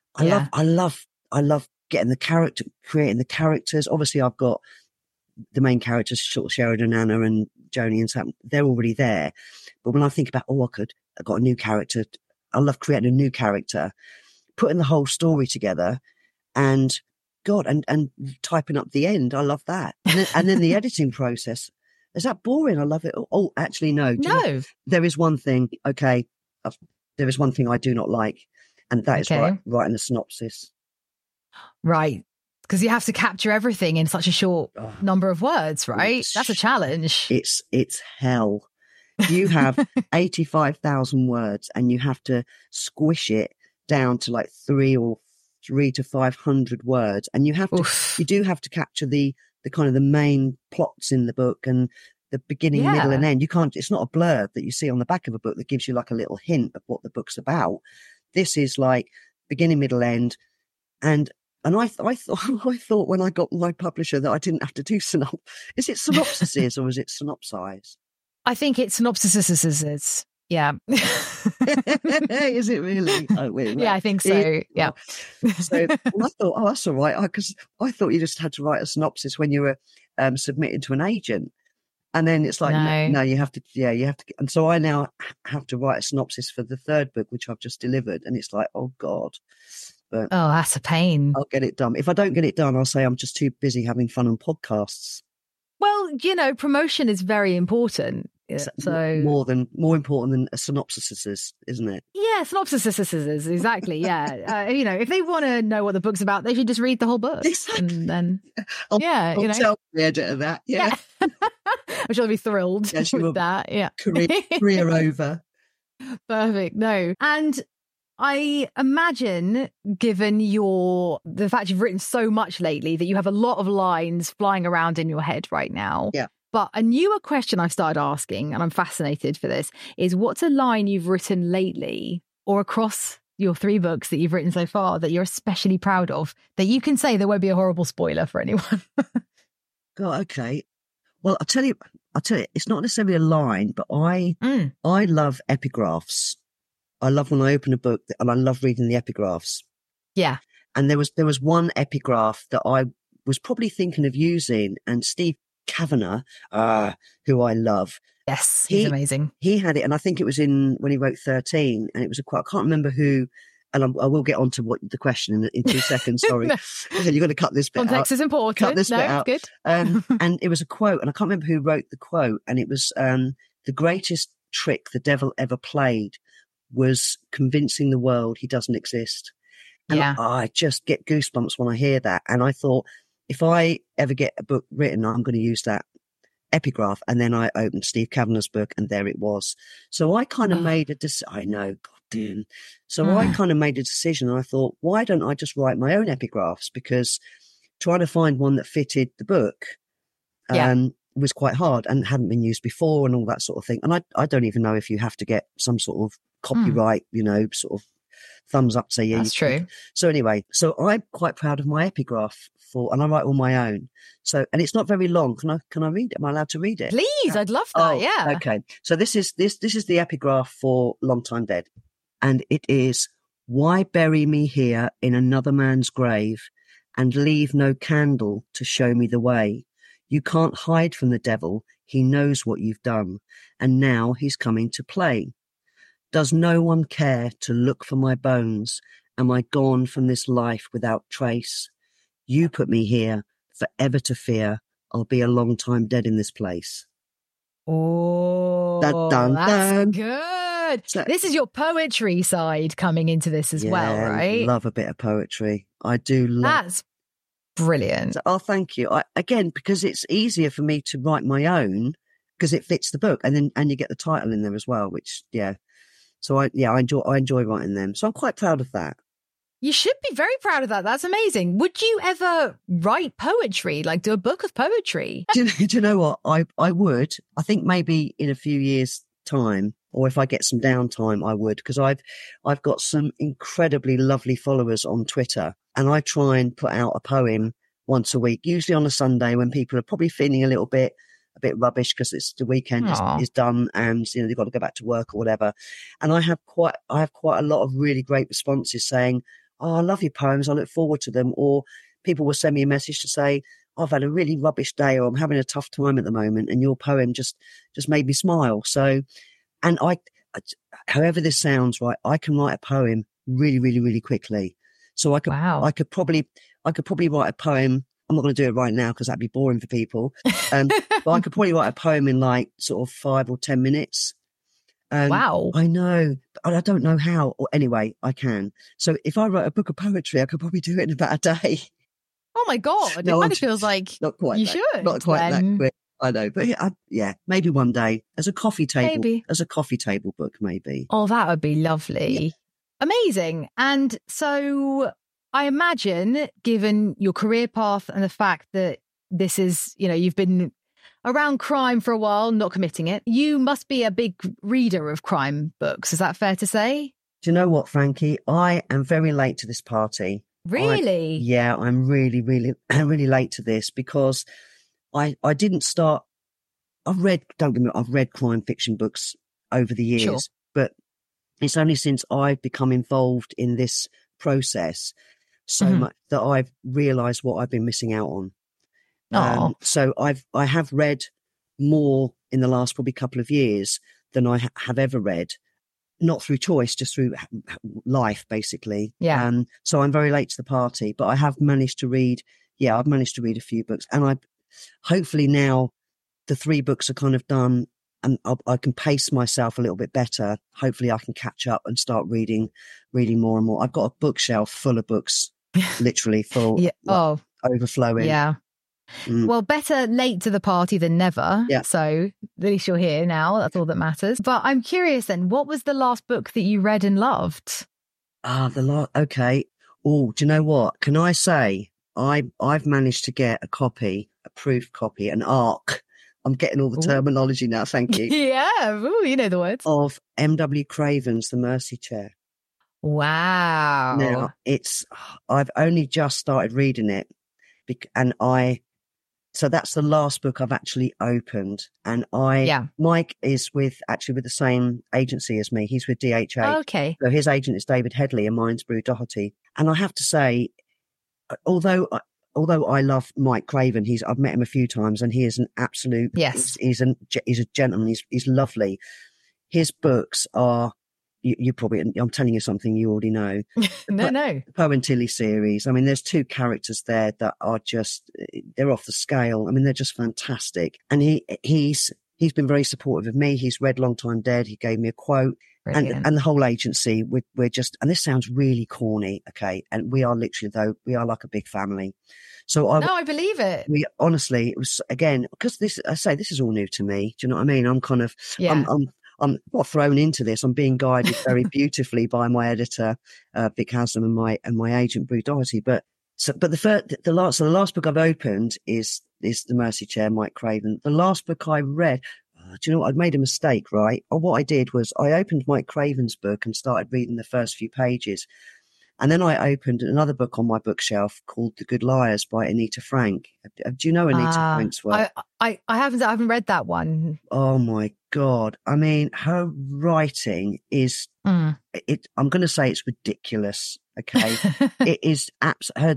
I Yeah. love, I love, I love getting the character, creating the characters. Obviously, I've got the main characters, sort of Sheridan, Anna, and Joni, and Sam. They're already there. But when I think about, oh, I could, I've got a new character. I love creating a new character, putting the whole story together, and God, and and typing up the end. I love that. And then, and then the editing process. Is that boring? I love it. Oh, actually, no. Do No. you know, there is one thing. Okay, uh, there is one thing I do not like, and that is Okay. write, writing a synopsis. Right. Because you have to capture everything in such a short Oh, number of words, right? it's- That's a challenge. It's it's hell. You have eighty-five thousand words, and you have to squish it down to like three or three to five hundred words, and you have to Oof. you do have to capture the the kind of the main plots in the book and the beginning, Yeah. middle, and end. You can't. It's not a blurb that you see on the back of a book that gives you like a little hint of what the book's about. This is like beginning, middle, end, and and I th- I thought I thought when I got my publisher that I didn't have to do synop. Is it synopsises or is it synopsize? I think it's synopsis. Yeah. Is it really? Oh, wait, wait. Yeah, I think so. It- Yeah. So well, I thought, oh, that's all right, because I, I thought you just had to write a synopsis when you were um, submitted to an agent, and then it's like, no. No. no, you have to, yeah, you have to. And so I now have to write a synopsis for the third book, which I've just delivered, and it's like, oh God, but Oh, that's a pain. I'll get it done. If I don't get it done, I'll say I'm just too busy having fun on podcasts. Well, you know, promotion is very important. Yeah, So So, more than more important than a synopsis is, isn't it? yeah, synopsis is exactly. Yeah. Uh, you know, if they want to know what the book's about, they should just read the whole book. Exactly. And then, I'll, yeah, I'll you know. tell the editor that. Yeah, Yeah. I'm sure they'll be thrilled Yeah, she with will. that. Yeah. career, career over. Perfect. No. And I imagine, given your the fact you've written so much lately, that you have a lot of lines flying around in your head right now. Yeah. But a newer question I've started asking, and I'm fascinated for this, is what's a line you've written lately or across your three books that you've written so far that you're especially proud of, that you can say there won't be a horrible spoiler for anyone? God, okay. Well, I'll tell you, I'll tell you, it's not necessarily a line, but I, Mm. I love epigraphs. I love when I open a book and I love reading the epigraphs. Yeah. And there was, there was one epigraph that I was probably thinking of using, and Steve Kavanagh, uh, who I love, Yes. He's He- amazing. he had it. And I think it was in, when he wrote thirteen, and it was a quite, I can't remember who, and I'm, I will get on to what the question in, in two seconds. Sorry. No. You're going to cut this bit out. Context is important. Cut this no, bit out. Good. Um, and it was a quote, and I can't remember who wrote the quote, and it was um, the greatest trick the devil ever played was convincing the world he doesn't exist. And Yeah. I, I just get goosebumps when I hear that. And I thought, if I ever get a book written, I'm going to use that epigraph. And then I opened Steve Kavanagh's book, and there it was. So I kind of Oh. made a decision. I know, God damn. So I Mm. kind of made a decision, and I thought, why don't I just write my own epigraphs? Because trying to find one that fitted the book Yeah. um, was quite hard and hadn't been used before and all that sort of thing. And I, I don't even know if you have to get some sort of copyright, you know, sort of thumbs up to say, yeah, That's you can. true. So anyway, so I'm quite proud of my epigraph for, and I write all my own. So, and it's not very long. Can I, can I read it? Am I allowed to read it? Please, I'd love that. Oh, yeah. Okay. So this is, this, this is the epigraph for Long Time Dead. And it is, why bury me here in another man's grave and leave no candle to show me the way? You can't hide from the devil. He knows what you've done. And now he's coming to play. Does no one care to look for my bones? Am I gone from this life without trace? You put me here, forever to fear. I'll be a long time dead in this place. Oh, Dun, dun, that's dun. good. So- This is your poetry side coming into this as well, Yeah, right? love a bit of poetry. I do love. That's brilliant. So, oh, thank you. I, again, because it's easier for me to write my own because it fits the book, and then and you get the title in there as well. Which, yeah. So I, yeah, I enjoy I enjoy writing them. So I'm quite proud of that. You should be very proud of that. That's amazing. Would you ever write poetry, like do a book of poetry? Do you, do you know what? I I would. I think maybe in a few years' time, or if I get some downtime, I would, because I've I've got some incredibly lovely followers on Twitter, and I try and put out a poem once a week, usually on a Sunday when people are probably feeling a little bit a bit rubbish because it's the weekend is, Aw. is done, and you know they've got to go back to work or whatever. And I have quite I have quite a lot of really great responses saying, oh, I love your poems. I look forward to them. Or people will send me a message to say, I've had a really rubbish day, or I'm having a tough time at the moment, and your poem just just made me smile. So, and I, however this sounds, right, I can write a poem really, really, really quickly. So I could, wow. I could probably, I could probably write a poem. I'm not going to do it right now because that'd be boring for people. Um, but I could probably write a poem in like sort of five or ten minutes. Um, wow. I know, but I don't know how. Or anyway, I can. So if I wrote a book of poetry, I could probably do it in about a day. Oh my God. No, it I'm kind of feels like not quite you that, should. Not quite then. that quick. I know, but yeah, I, yeah, maybe one day as a coffee table, Maybe. as a coffee table book, maybe. Oh, that would be lovely. Yeah. Amazing. And so I imagine, given your career path and the fact that this is, you know, you've been around crime for a while, not committing it, you must be a big reader of crime books. Is that fair to say? Do you know what, Frankie? I am very late to this party. Really? I, yeah, I'm really, really, really late to this because I, I didn't start. I've read, don't get me wrong, I've read crime fiction books over the years, Sure. but it's only since I've become involved in this process so Mhm. much that I've realised what I've been missing out on. Aw. Um, so I've, I have read more in the last probably couple of years than I ha- have ever read. Not through choice, just through life, basically. Yeah. Um, so I'm very late to the party, but I have managed to read, yeah, I've managed to read a few books. And I, hopefully now the three books are kind of done and I, I can pace myself a little bit better. Hopefully I can catch up and start reading, reading more and more. I've got a bookshelf full of books, literally full, Yeah. like, Oh, overflowing. yeah. Mm. Well, better late to the party than never. Yeah. So at least you're here now. That's all that matters. But I'm curious then, what was the last book that you read and loved? Ah, the lot. Okay. Oh, do you know what? Can I say I I've managed to get a copy, a proof copy, an ARC. I'm getting all the Ooh. terminology now. Thank you. Yeah. Ooh, you know the words. Of M W Craven's The Mercy Chair. Wow. Now it's I've only just started reading it, bec- and I. So that's the last book I've actually opened. And I, Yeah. Mike is with, actually with the same agency as me. He's with D H A. Okay. So his agent is David Headley and mine's Brew Doherty. And I have to say, although, although I love Mike Craven, he's, I've met him a few times and he is an absolute, Yes. he's, he's, an, he's a gentleman. He's, he's lovely. His books are, you, you probably, I'm telling you something you already know. no, no. The Poe and Tilly series. I mean, there's two characters there that are just, they're off the scale. I mean, they're just fantastic. And he, he's, he's been very supportive of me. He's read Long Time Dead. He gave me a quote. Brilliant. And, and the whole agency, we're, we're just, and this sounds really corny. Okay. And we are literally though, we are like a big family. So I, no, I believe it. we honestly, it was again, because this, I say, this is all new to me. Do you know what I mean? I'm kind of, Yeah. I'm, I'm, I'm not thrown into this. I'm being guided very beautifully by my editor, uh, Vic Haslam, and my and my agent, Brew Doherty. But so, but the first, the last, so the last book I've opened is is The Mercy Chair, Mike Craven. The last book I read, uh, do you know what? I'd made a mistake, right? Or what I did was I opened Mike Craven's book and started reading the first few pages. And then I opened another book on my bookshelf called The Good Liars by Anita Frank. Do you know Anita Ah, Frank's work? I, I, I haven't I haven't read that one. Oh my God. I mean, her writing is, Mm. it, I'm going to say it's ridiculous. Okay. It is abs- her,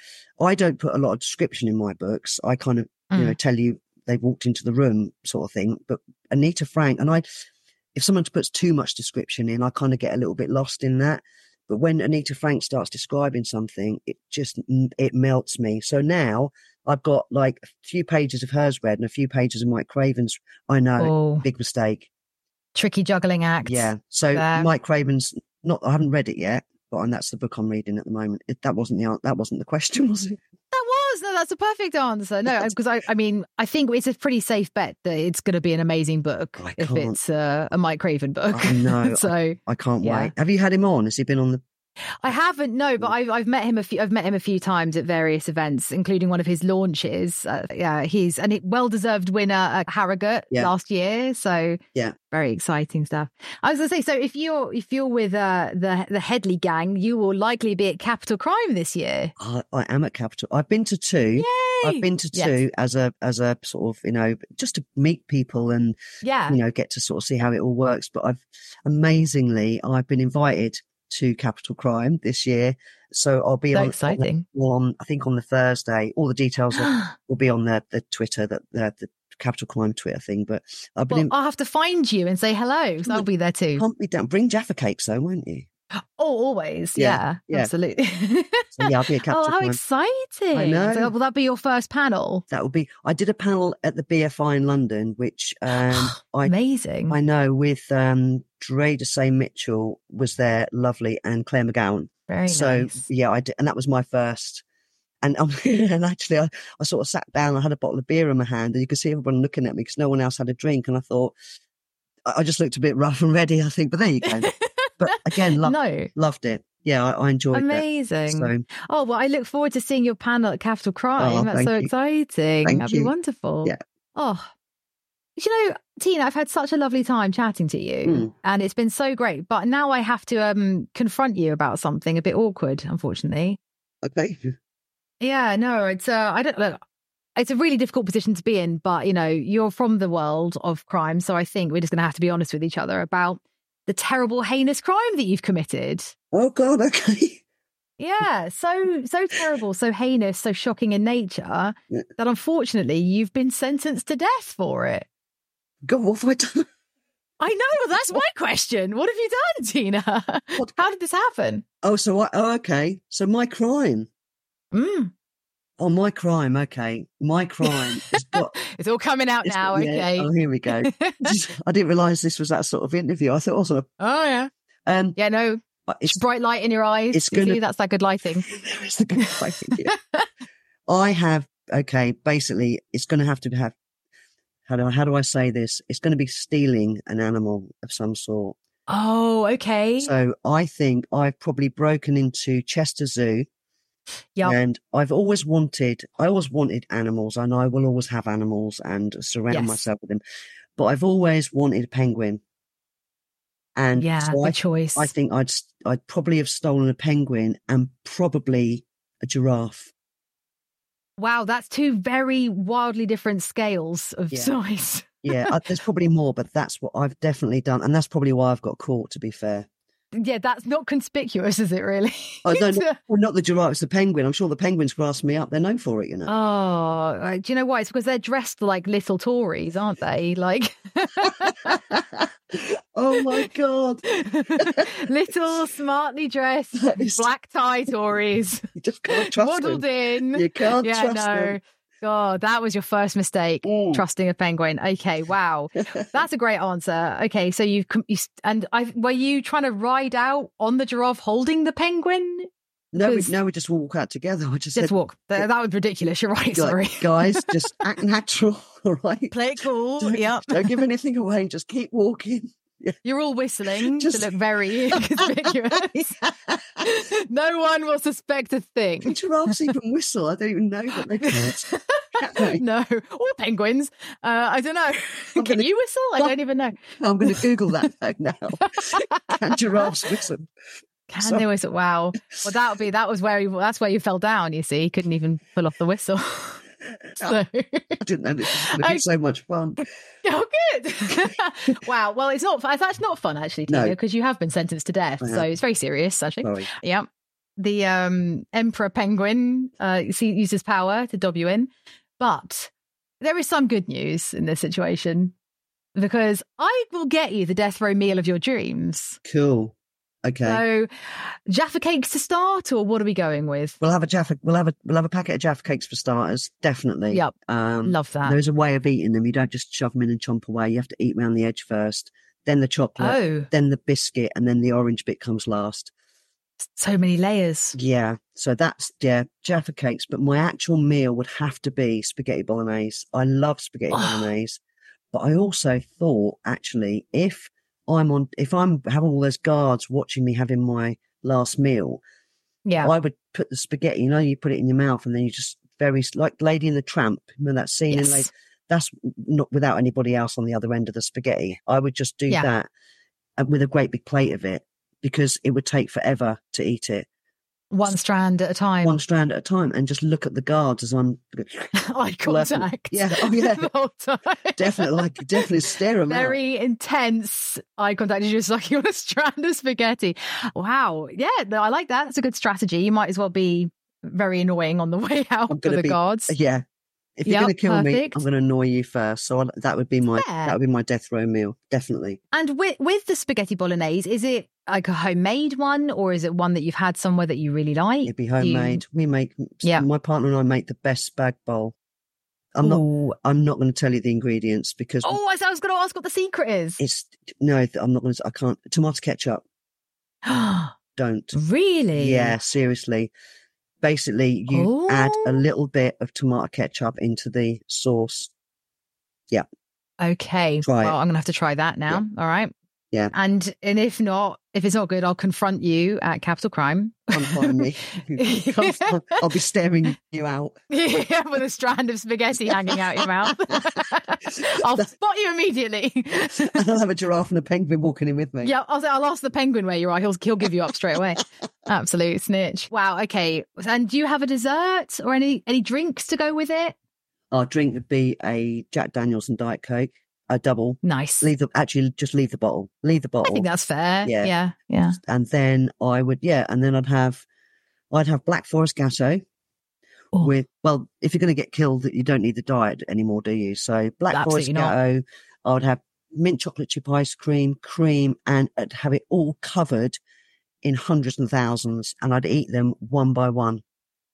I don't put a lot of description in my books. I kind of, you Mm. know, tell you they walked into the room sort of thing. But Anita Frank, and I, if someone puts too much description in, I kind of get a little bit lost in that. But when Anita Frank starts describing something, it just, it melts me. So now I've got like a few pages of hers read and a few pages of Mike Craven's. I know, Oh, big mistake. tricky juggling act. Yeah. So there. Mike Craven's not, I haven't read it yet, but and that's the book I'm reading at the moment. It, that wasn't the, an- that wasn't the question, was it? That was no, that's a perfect answer. No, because I, I mean, I think it's a pretty safe bet that it's going to be an amazing book I if can't- it's uh, a Mike Craven book. I know. so I can't Yeah. wait. Have you had him on? Has he been on the, I haven't, no, but I've I've met him a few. I've met him a few times at various events, including one of his launches. Uh, yeah, he's and it well deserved winner at Harrogate Yeah. last year. So Yeah. very exciting stuff. I was going to say, so if you're if you're with uh, the the Headley gang, you will likely be at Capital Crime this year. I, I am at Capital. I've been to two. Yay! I've been to Yes. two as a, as a sort of, you know, just to meet people and, Yeah. you know, get to sort of see how it all works. But I've amazingly, I've been invited to Capital Crime this year. So I'll be So on, exciting. on, on, I think on the Thursday, all the details are, will be on the, the Twitter, that the, the Capital Crime Twitter thing. But I've been Well, in, I'll have to find you and say hello. So I'll be there too. can't be down. Bring Jaffa cakes though, won't you? Oh, always. Yeah, Yeah, yeah. absolutely. So yeah, I'll be a Capital Oh, how Crime. exciting. I know. So will that be your first panel? That would be, I did a panel at the B F I in London, which um, I Amazing. I know with um, Dre Desay Mitchell was there, lovely, and Claire McGowan. Very so nice. yeah, I did, and that was my first. And um, and actually, I, I sort of sat down. I had a bottle of beer in my hand, and you could see everyone looking at me because no one else had a drink. And I thought, I, I just looked a bit rough and ready, I think. But there you go. But again, lo- No. loved it. Yeah, I, I enjoyed Amazing. it. So, Oh, well, I look forward to seeing your panel at Capital Crime. Oh, That's thank so you. exciting. Thank That'd you. be wonderful. Yeah. Oh, you know, Tina, I've had such a lovely time chatting to you, Mm. and it's been so great. But now I have to um, confront you about something a bit awkward, unfortunately. okay. Yeah, no, it's uh, I don't look. It's a really difficult position to be in, but you know, you're from the world of crime, so I think we're just going to have to be honest with each other about the terrible, heinous crime that you've committed. Oh God. Okay. Yeah, so so terrible, so heinous, so shocking in nature Yeah. that unfortunately you've been sentenced to death for it. God, what have I done? I know, that's my question. What have you done, Tina? What? How did this happen? Oh, so I. Oh, okay. So my crime. Mm. Oh, my crime. Okay, my crime has got. It's all coming out it's- now, yeah, okay. Oh, here we go. Just- I didn't realise this was that sort of interview. I thought also. Oh, yeah. Um, Yeah, no, it's bright light in your eyes. it's You gonna- see, that's that good lighting. there is the good fighting here. I have. Okay, basically, it's going to have to have. How do I, how do I say this? It's going to be stealing an animal of some sort. Oh, okay. So I think I've probably broken into Chester Zoo. Yep. And I've always wanted, I always wanted animals, and I will always have animals and surround Yes. myself with them. But I've always wanted a penguin. And Yeah, so good I, choice. I think I'd, I'd probably have stolen a penguin and probably a giraffe. Wow, that's two very wildly different scales of Yeah. size. Yeah, I, there's probably more, but that's what I've definitely done. And that's probably why I've got caught, to be fair. Yeah, that's not conspicuous, is it really? Oh, no, no, well, not the giraffe, it's the penguin. I'm sure the penguins grass me up. They're known for it, you know. Oh, uh, do you know why? It's because they're dressed like little Tories, aren't they? Like Oh, my God. little, smartly dressed, That is- black tie Tories, You just can't trust waddled them. in. You can't yeah, trust no. them. God, that was your first mistake, Mm. trusting a penguin. Okay, wow, that's a great answer. Okay, so you've com- you, s- and I were you trying to ride out on the giraffe holding the penguin? No, we, Because- no, we just walk out together. I just Just said, walk. That, that was ridiculous. You're right. like, Sorry. guys, just act natural, all right? Play it cool. Don't, Yep. don't give anything away. Just keep walking. You're all whistling Just- to look very inconspicuous. No one will suspect a thing. Giraffes even whistle. I don't even know that they can't. Can they? No, or penguins. Uh, I don't know. I'm Can gonna- you whistle? I don't even know. I'm going to Google that fact now. Can giraffes whistle? Can So- they whistle? Wow. Well, that would be that was where you, that's where you fell down. You see, you couldn't even pull off the whistle. So, I didn't know this was going to I- be so much fun. oh, good. Wow. Well, it's not. That's not fun actually, No. Tina, because you have been sentenced to death. I So have. it's very serious, actually. Sorry. Yeah. The um, Emperor Penguin uh, see- uses power to dob you in. But there is some good news in this situation because I will get you the death row meal of your dreams. Cool. Okay. So, Jaffa cakes to start, or what are we going with? We'll have a Jaffa. We'll have a. We'll have a packet of Jaffa cakes for starters. Definitely. Yep. Um, Love that. There's a way of eating them. You don't just shove them in and chomp away. You have to eat around the edge first, then the chocolate, Oh, then the biscuit, and then the orange bit comes last. so many layers. Yeah. So that's, yeah, Jaffa cakes. But my actual meal would have to be spaghetti bolognese. I love spaghetti Oh. bolognese. But I also thought, actually, if I'm on, if I'm having all those guards watching me having my last meal, Yeah. I would put the spaghetti, you know, you put it in your mouth and then you just very, like Lady and the Tramp, remember that scene in Yes. Lady? That's not without anybody else on the other end of the spaghetti. I would just do Yeah. that and with a great big plate of it because it would take forever to eat it. One strand at a time. one strand at a time, and just look at the guards as I'm Eye contact. Yeah, oh yeah, the whole time. definitely, like definitely stare them Very out. intense eye contact. You're just sucking on a strand of spaghetti. Wow, yeah, no, I like that. That's a good strategy. You might as well be very annoying on the way out I'm for gonna the be, guards. Yeah, if you're Yep, going to kill me, perfect. I'm going to annoy you first. So I, that would be my Fair. that would be my death row meal, definitely. And with with the spaghetti bolognese, is it like a homemade one, or is it one that you've had somewhere that you really like? It'd be Do you- homemade. We make, Yeah. my partner and I make the best spag bowl. I'm not. Ooh. I'm not going to tell you the ingredients because Oh, I was going to ask what the secret is. it's no. I'm not going to. I can't. Tomato ketchup. Don't. Really? Yeah, seriously. Basically, you add a Oh. little bit of tomato ketchup into the sauce. Okay. Try well, it. I'm going to have to try that now. All right. Yeah. And and if not, if it's not good, I'll confront you at Capital Crime. Come find me. Come find- I'll be staring you out. Yeah, with a strand of spaghetti hanging out your mouth. I'll spot you immediately. And I'll have a giraffe and a penguin walking in with me. Yeah, I'll say I'll ask the penguin where you are. He'll he'll give you up straight away. Absolute snitch. Wow. Okay. And do you have a dessert or any any drinks to go with it? Our drink would be a Jack Daniels and Diet Coke, a double. Nice. Leave the actually just leave the bottle. Leave the I bottle. think that's fair. Yeah. Yeah. Yeah. And then I would yeah, and then I'd have I'd have Black Forest Gatto Oh. with well, if you're going to get killed, you don't need the diet anymore, do you? So Black Forest Absolutely not. Gatto. I would have mint chocolate chip ice cream, cream, and I'd have it all covered in hundreds and thousands, and I'd eat them one by one.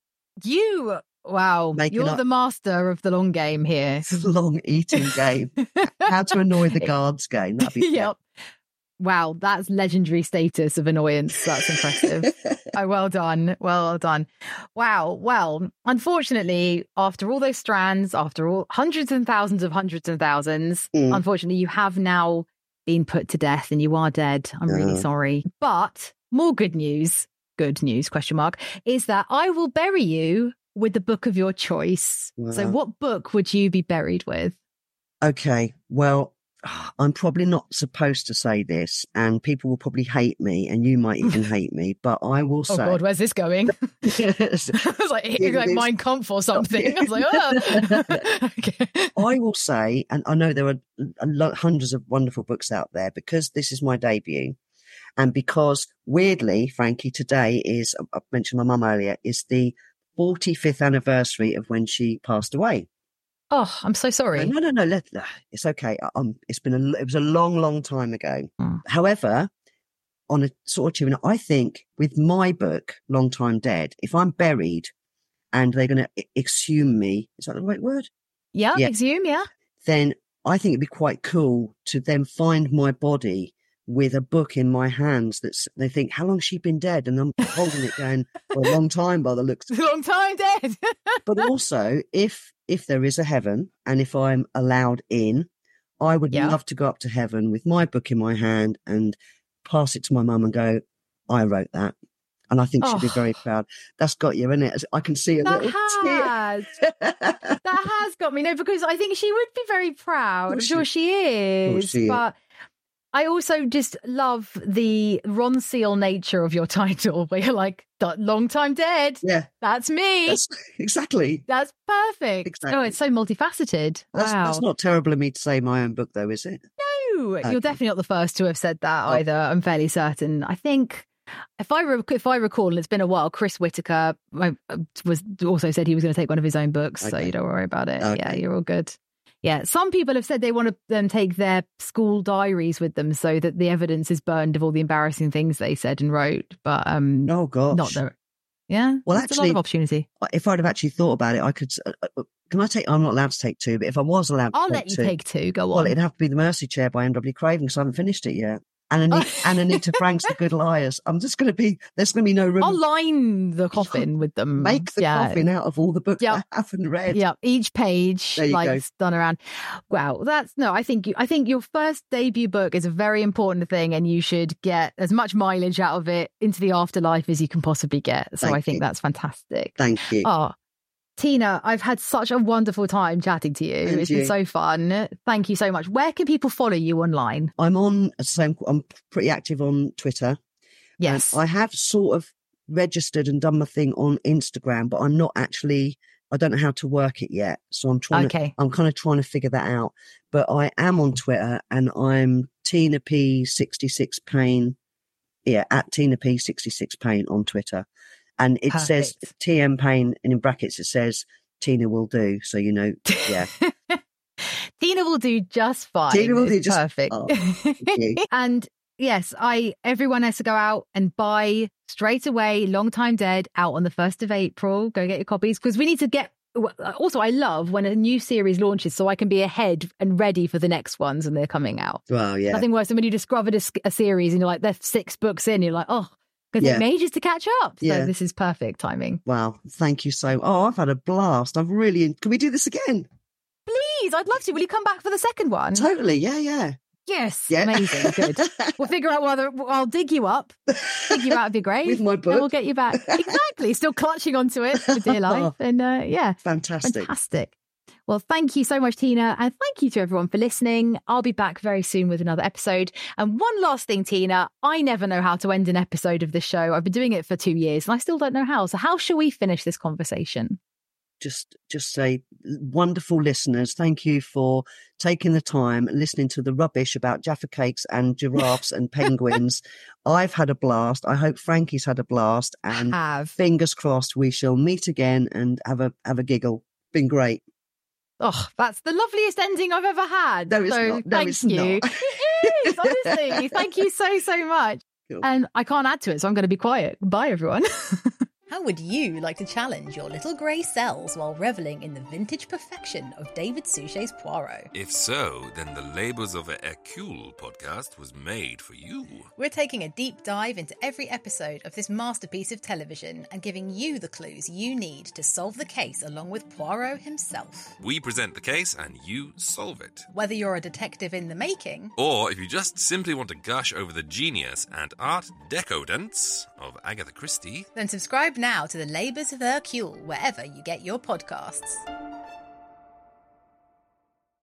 You. Wow. Making You're up- the master of the long game here. It's a long eating game. How to annoy the guards game. That'd be Yep. Wow, that's legendary status of annoyance. That's impressive. Oh, well done. Well done. Wow. Well, unfortunately, after all those strands, after all hundreds and thousands of hundreds and thousands, Mm. unfortunately, you have now been put to death and you are dead. I'm really Uh. sorry. But more good news, good news, question mark, is that I will bury you with the book of your choice. So Wow. what book would you be buried with? Okay, well, I'm probably not supposed to say this, and people will probably hate me, and you might even hate me, but I will Oh, say. God, where's this going? I was like, Yeah, like this- Mein Kampf or something. I was like, oh. Okay. I will say, and I know there are a lot, hundreds of wonderful books out there, because this is my debut, and because weirdly, Frankie, today is, I mentioned my mum earlier, is the forty-fifth anniversary of when she passed away. Oh, I'm so sorry. No, no, no, let, it's okay. Um, it's been a, it was a long, long time ago. Mm. However, on a sort of tune, I think with my book, Long Time Dead, if I'm buried and they're going to exhume me, is that the right word? Yeah, Yeah. exhume, yeah. Then I think it'd be quite cool to then find my body with a book in my hands that's, they think, how long's she been dead? And I'm holding it going, for a long time by the looks. Long time dead. But also, if if there is a heaven and if I'm allowed in, I would Yeah. love to go up to heaven with my book in my hand and pass it to my mum and go, I wrote that. And I think she'd be Oh. very proud. That's got you, isn't it? I can see a That little has. tear. That has got me. No, because I think she would be very proud. I'm course sure she course is. she is. But I also just love the Ron Seal nature of your title, where you're like, "D- long time dead. Yeah, That's me. that's exactly. That's perfect. Exactly. Oh, it's so multifaceted. That's, wow. that's not terrible of me to say my own book, though, is it? No, Okay. you're definitely not the first to have said that Oh. either. I'm fairly certain. I think if I re- if I recall, and it's been a while, Chris Whitaker uh, was also said he was going to take one of his own books. So Okay. you don't worry about it. Yeah, Okay. you're all good. Yeah, some people have said they want to um, take their school diaries with them so that the evidence is burned of all the embarrassing things they said and wrote. But um, Oh, gosh. not the. Yeah, Well, there's a lot actually- of opportunity. If I'd have actually thought about it, I could. Uh, uh, can I take? I'm not allowed to take two, but if I was allowed to I'll take let you two, take two. Go well, on. it'd have to be The Mercy Chair by M W Craven because I haven't finished it yet. And Anita, and Anita Frank's The Good Liars. I'm just going to be, there's going to be no room. I'll line the coffin with them. Make the Yeah. coffin out of all the books Yep. I haven't read. Yeah, each page There you like go. done around. Wow, that's no. I think you. I think your first debut book is a very important thing, and you should get as much mileage out of it into the afterlife as you can possibly get. So Thank I think you. that's fantastic. Thank you. Oh, Tina, I've had such a wonderful time chatting to you. And It's you. been so fun. Thank you so much. Where can people follow you online? I'm on, so I'm, I'm pretty active on Twitter. Yes. And I have sort of registered and done my thing on Instagram, but I'm not actually, I don't know how to work it yet. So I'm trying Okay. to, I'm kind of trying to figure that out. But I am on Twitter and I'm Tina P sixty-six Payne. Yeah, at Tina P sixty-six Payne on Twitter. And it says Perfect. T M Payne, and in brackets it says Tina will do. So, you know, yeah. Tina will do just fine. Tina will It's do just- perfect. Oh, thank you. And yes, I everyone has to go out and buy straight away Long Time Dead out on the first of April. Go get your copies because we need to get. Also, I love when a new series launches so I can be ahead and ready for the next ones when they're coming out. Well, yeah. Nothing worse than when you discovered a, a series and you're like, they're six books in. You're like, oh, because Yeah. it take ages to catch up. So Yeah. this is perfect timing. Wow. Thank you so Oh, I've had a blast. I've really, can we do this again? Please, I'd love to. Will you come back for the second one? Totally. Yeah, yeah. Yes. Yeah. Amazing. Good. We'll figure out whether I'll dig you up, dig you out of your grave. With my And book. we'll get you back. Exactly. Still clutching onto it for dear life. And uh, yeah, Fantastic. fantastic. Well, thank you so much, Tina. And thank you to everyone for listening. I'll be back very soon with another episode. And one last thing, Tina, I never know how to end an episode of this show. I've been doing it for two years and I still don't know how. So how shall we finish this conversation? Just, just say, wonderful listeners, thank you for taking the time and listening to the rubbish about Jaffa cakes and giraffes and penguins. I've had a blast. I hope Frankie's had a blast. And Have. fingers crossed we shall meet again and have a have a giggle. Been great. Oh, that's the loveliest ending I've ever had. No, it's so not. No, thank it's you. not. It is, honestly. Thank you so, so much. Cool. And I can't add to it, so I'm going to be quiet. Bye, everyone. How would you like to challenge your little grey cells while revelling in the vintage perfection of David Suchet's Poirot? If so, then the Labours of a Hercule podcast was made for you. We're taking a deep dive into every episode of this masterpiece of television and giving you the clues you need to solve the case along with Poirot himself. We present the case and you solve it. Whether you're a detective in the making, Or if you just simply want to gush over the genius and art decadence of Agatha Christie, then subscribe now to the Labours of Hercule wherever you get your podcasts.